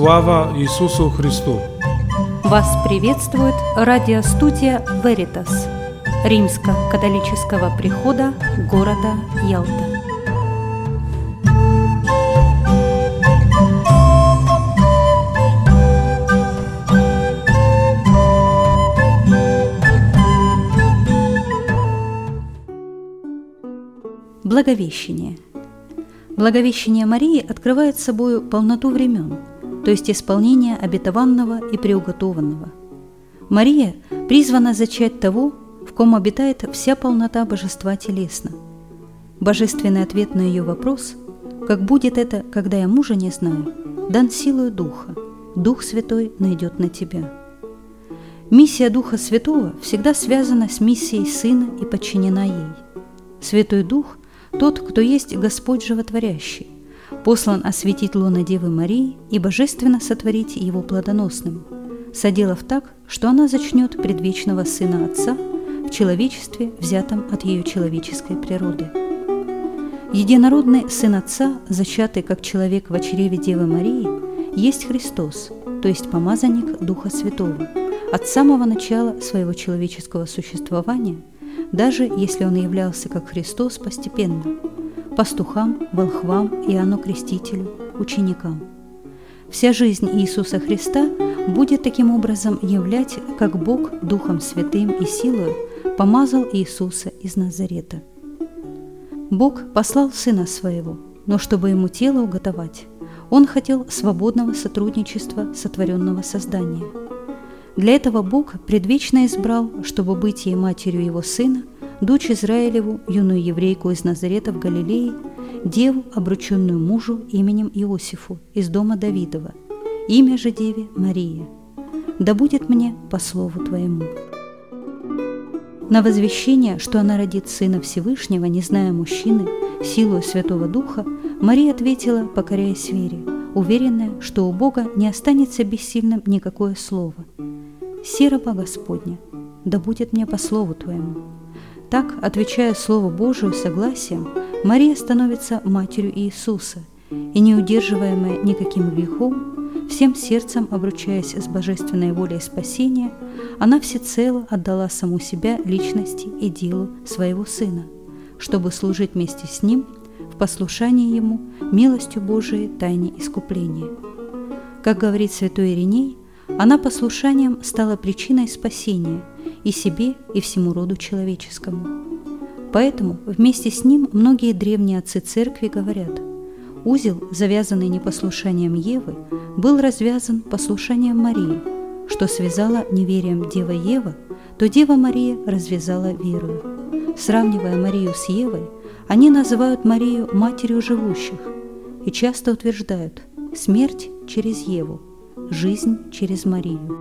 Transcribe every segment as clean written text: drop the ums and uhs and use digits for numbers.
Слава Иисусу Христу! Вас приветствует радиостудия Veritas Римско-католического прихода города Ялта. Благовещение. Благовещение Марии открывает собою полноту времен, то есть исполнение обетованного и приуготованного. Мария призвана зачать того, в ком обитает вся полнота божества телесно. Божественный ответ на ее вопрос «Как будет это, когда я мужа не знаю?» дан силою Духа. Дух Святой найдет на тебя. Миссия Духа Святого всегда связана с миссией Сына и подчинена ей. Святой Дух – тот, кто есть Господь Животворящий, послан осветить лоно Девы Марии и божественно сотворить его плодоносным, соделав так, что она зачнет предвечного Сына Отца в человечестве, взятом от ее человеческой природы. Единородный Сын Отца, зачатый как человек в чреве Девы Марии, есть Христос, то есть помазанник Духа Святого, от самого начала своего человеческого существования, даже если он являлся как Христос постепенно, пастухам, волхвам, Иоанну Крестителю, ученикам. Вся жизнь Иисуса Христа будет таким образом являть, как Бог Духом Святым и силою помазал Иисуса из Назарета. Бог послал Сына Своего, но чтобы Ему тело уготовать, Он хотел свободного сотрудничества сотворенного создания. Для этого Бог предвечно избрал, чтобы быть ей матерью Его Сына, дочь Израилеву, юную еврейку из Назарета в Галилее, деву, обрученную мужу именем Иосифу из дома Давидова, имя же деве Мария. Да будет мне по слову Твоему. На возвещение, что она родит Сына Всевышнего, не зная мужчины, силою Святого Духа, Мария ответила, покоряясь вере, уверенная, что у Бога не останется бессильным никакое слово. «Си раба Господня, да будет мне по слову Твоему». Так, отвечая Слову Божию согласием, Мария становится матерью Иисуса и, не удерживаемая никаким грехом, всем сердцем обручаясь с божественной волей спасения, она всецело отдала саму себя личности и делу своего Сына, чтобы служить вместе с Ним в послушании Ему милостью Божией тайне искупления. Как говорит святой Ириней, она послушанием стала причиной спасения и себе, и всему роду человеческому. Поэтому вместе с ним многие древние отцы церкви говорят: узел, завязанный непослушанием Евы, был развязан послушанием Марии, что связала неверием Дева Ева, то Дева Мария развязала верою. Сравнивая Марию с Евой, они называют Марию матерью живущих и часто утверждают: смерть через Еву, жизнь через Марию.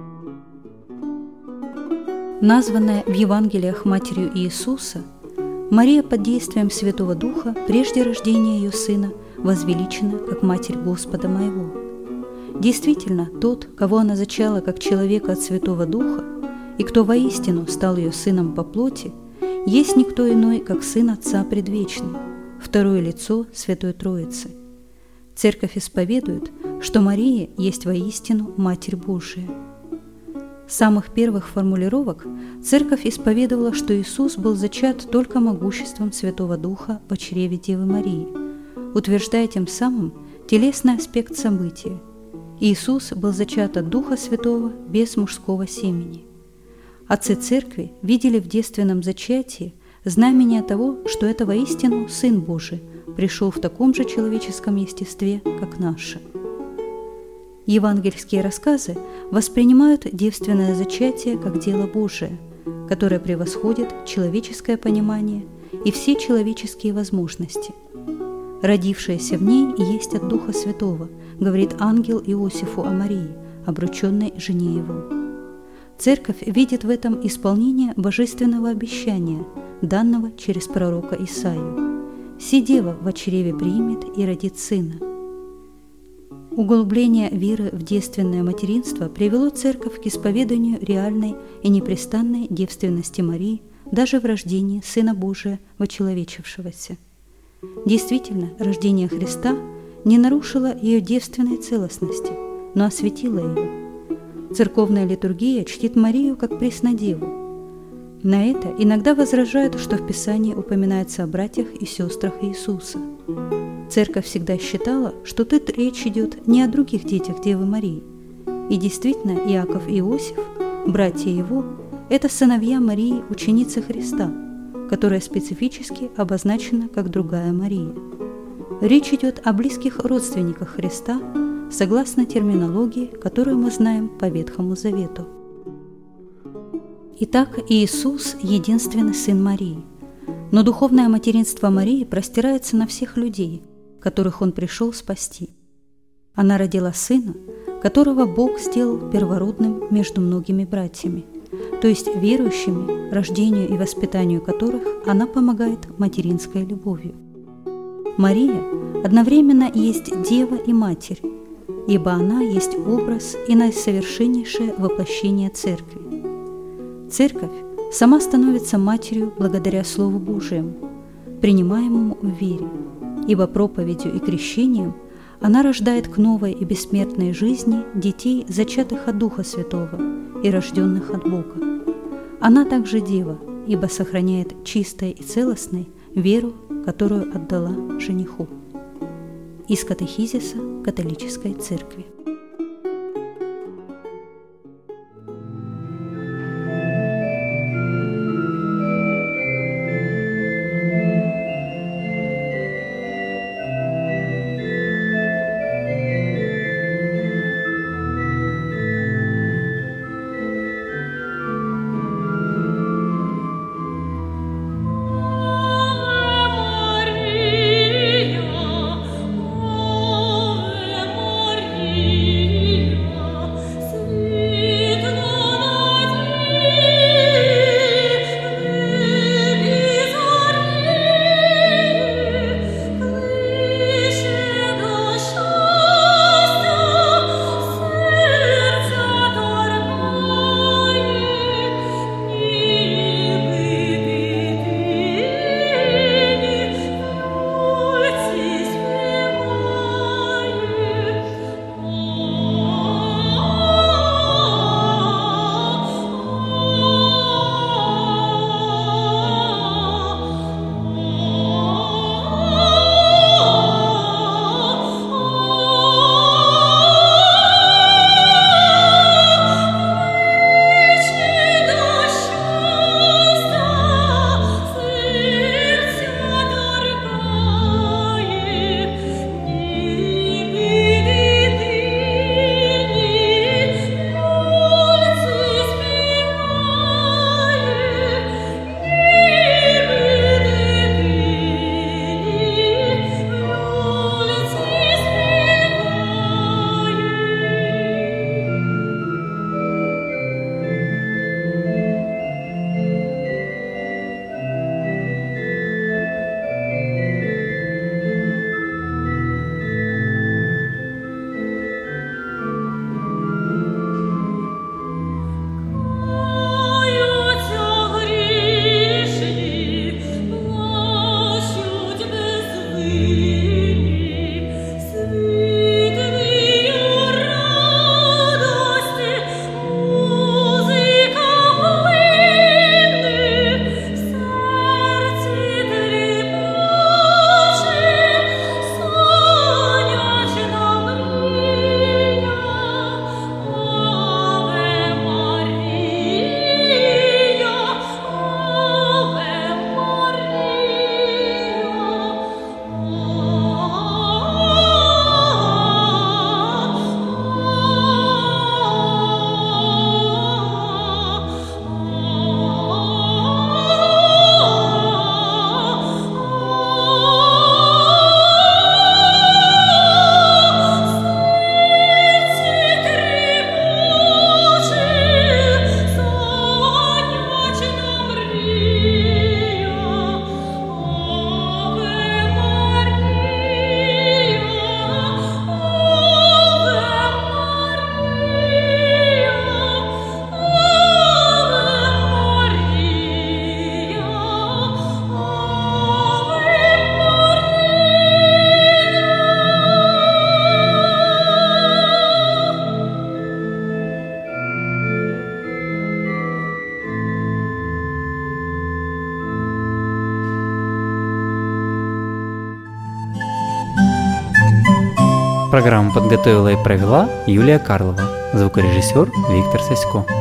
Названная в Евангелиях матерью Иисуса, Мария под действием Святого Духа прежде рождения ее Сына возвеличена как Матерь Господа моего. Действительно, тот, кого она зачала как человека от Святого Духа, и кто воистину стал ее Сыном по плоти, есть никто иной, как Сын Отца Предвечный, второе лицо Святой Троицы. Церковь исповедует, что Мария есть воистину Матерь Божия. С самых первых формулировок Церковь исповедовала, что Иисус был зачат только могуществом Святого Духа в чреве Девы Марии, утверждая тем самым телесный аспект события. Иисус был зачат от Духа Святого без мужского семени. Отцы Церкви видели в девственном зачатии знамение того, что это воистину Сын Божий пришел в таком же человеческом естестве, как наше. Евангельские рассказы воспринимают девственное зачатие как дело Божие, которое превосходит человеческое понимание и все человеческие возможности. «Родившаяся в ней есть от Духа Святого», говорит ангел Иосифу о Марии, обрученной жене его. Церковь видит в этом исполнение божественного обещания, данного через пророка Исаию: «Си дева во чреве примет и родит сына». Углубление веры в девственное материнство привело Церковь к исповеданию реальной и непрестанной девственности Марии даже в рождении Сына Божия вочеловечившегося. Действительно, рождение Христа не нарушило ее девственной целостности, но осветила ее. Церковная литургия чтит Марию как Преснодеву. На это иногда возражают, что в Писании упоминается о братьях и сестрах Иисуса. Церковь всегда считала, что тут речь идет не о других детях Девы Марии. И действительно, Иаков и Иосиф, братья его, это сыновья Марии, ученицы Христа, которая специфически обозначена как другая Мария. Речь идет о близких родственниках Христа, согласно терминологии, которую мы знаем по Ветхому Завету. Итак, Иисус – единственный сын Марии, но духовное материнство Марии простирается на всех людей, которых Он пришел спасти. Она родила сына, которого Бог сделал первородным между многими братьями, то есть верующими, рождению и воспитанию которых она помогает материнской любовью. Мария одновременно есть Дева и Матерь, ибо она есть образ и наисовершеннейшее воплощение Церкви. Церковь сама становится матерью благодаря Слову Божьему, принимаемому в вере, ибо проповедью и крещением она рождает к новой и бессмертной жизни детей, зачатых от Духа Святого и рожденных от Бога. Она также Дева, ибо сохраняет чистой и целостной веру, которую отдала жениху. Из Катехизиса Католической Церкви. Maria, Программу подготовила и провела Юлия Карлова, звукорежиссер Виктор Сасько.